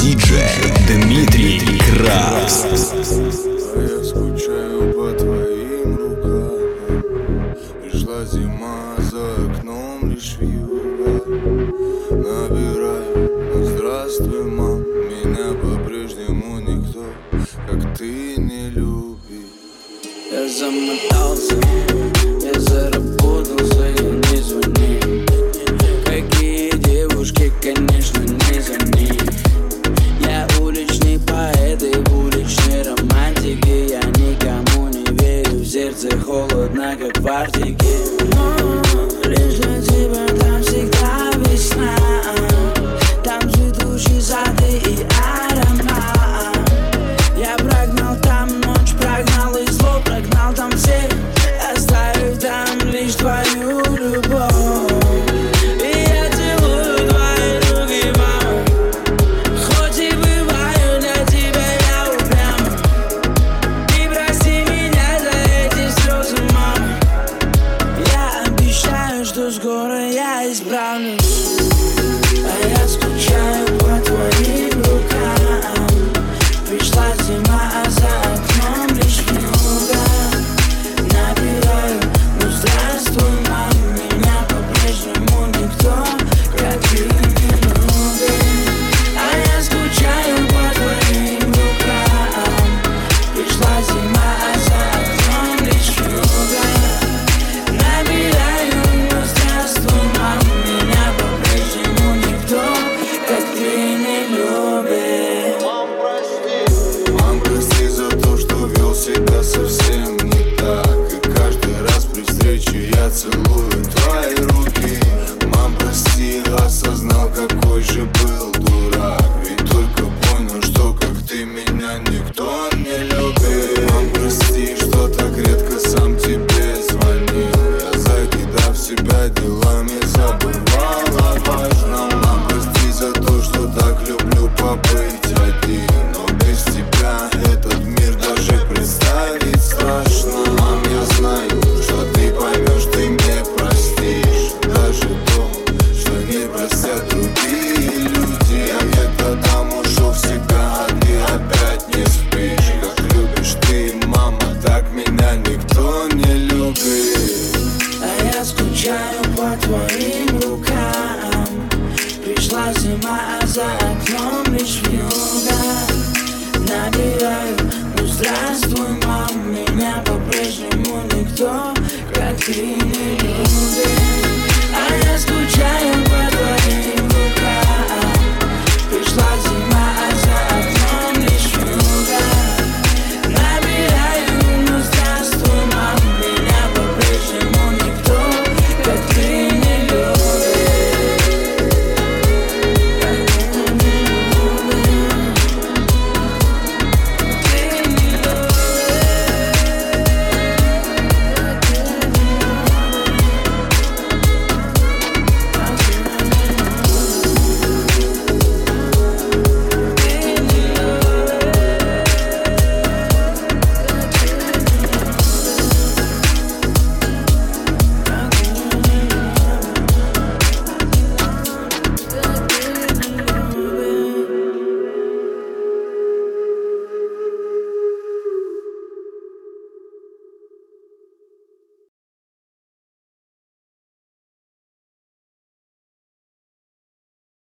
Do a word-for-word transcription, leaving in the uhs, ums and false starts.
диджей Дмитрий Крабс. А я скучаю по твоим рукам. Пришла зима, за окном лишь вьюга. Набираю, ну здравствуй, мам. Меня по-прежнему никто, как ты, не любит. Я замотался, я заработался, я не звони. Какие девушки, конечно, не за ней. Я уличный поэт и в уличной романтике. Я никому не верю, в сердце холодно, как в Арктике. Но лишь для тебя там всегда весна. Там цветущие сады и аромат. Я прогнал там ночь, прогнал и зло, прогнал там всех. Оставив там лишь твою любовь. И я целую твои руки, мама. Хоть и бываю для тебя я упрям. И прости меня за эти слезы, мама. Я обещаю, что скоро я исправлюсь. А я скучаю по твоим рукам. Пришла зима, а за окном лишь вьюга. Набираю, ну здравствуй, мам. Меня по-прежнему никто, как ты, не любит. А я скучаю по твоим рукам. Пришла зима, а за окном лишь вьюга. Набираю, ну здравствуй, мам. Меня по-прежнему никто, как ты, не любит. Мам, прости за то, что вел себя совсем не так. И каждый раз при встрече я целую твои руки. Мам, прости, осознал, какой же был дурак. Ведь только понял, что как ты меня никто не любит. Мам, прости, что так редко сам тебе звонил. Я, закидав себя делами, забывал о важном. Мам, прости за то, что так люблю побыть один. Но без тебя этот мир даже представить страшно. Мам, я знаю, что ты поймешь, ты мне простишь. Даже то, что не простят другие люди. Я где-то там ушел всегда, а ты опять не спишь. Как любишь ты, мама, так меня никто не любит. А я скучаю по твоим рукам. Пришла зима, а за окном лишь вьюга. Набираю, ну здравствуй, мам. Меня по-прежнему никто, как ты, не любит. А я скучаю по твоим